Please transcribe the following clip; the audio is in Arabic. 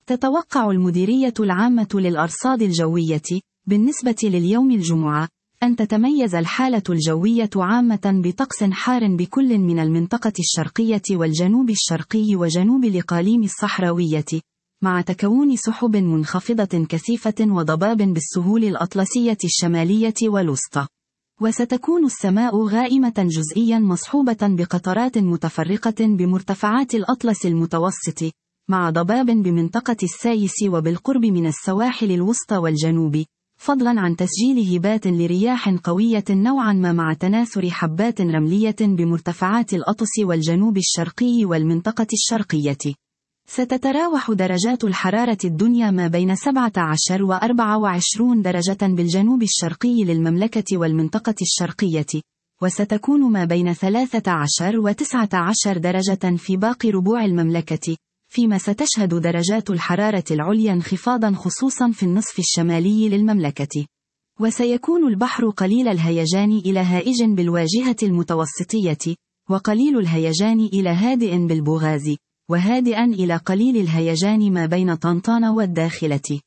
تتوقع المديرية العامة للأرصاد الجوية بالنسبة لليوم الجمعة أن تتميز الحالة الجوية عامة بطقس حار بكل من المنطقة الشرقية والجنوب الشرقي وجنوب الإقاليم الصحراوية، مع تكون سحب منخفضة كثيفة وضباب بالسهول الأطلسية الشمالية والوسطى. وستكون السماء غائمة جزئيا مصحوبة بقطرات متفرقة بمرتفعات الأطلس المتوسط، مع ضباب بمنطقة السايس وبالقرب من السواحل الوسطى والجنوب، فضلا عن تسجيل هبات لرياح قوية نوعا ما مع تناثر حبات رملية بمرتفعات الأطلس والجنوب الشرقي والمنطقة الشرقية. ستتراوح درجات الحرارة الدنيا ما بين 17 و 24 درجة بالجنوب الشرقي للمملكة والمنطقة الشرقية، وستكون ما بين 13 و 19 درجة في باقي ربوع المملكة، فيما ستشهد درجات الحرارة العليا انخفاضا خصوصا في النصف الشمالي للمملكة. وسيكون البحر قليل الهيجان إلى هائج بالواجهة المتوسطية، وقليل الهيجان إلى هادئ بالبوغاز، وهادئا إلى قليل الهيجان ما بين طنطان والداخلة.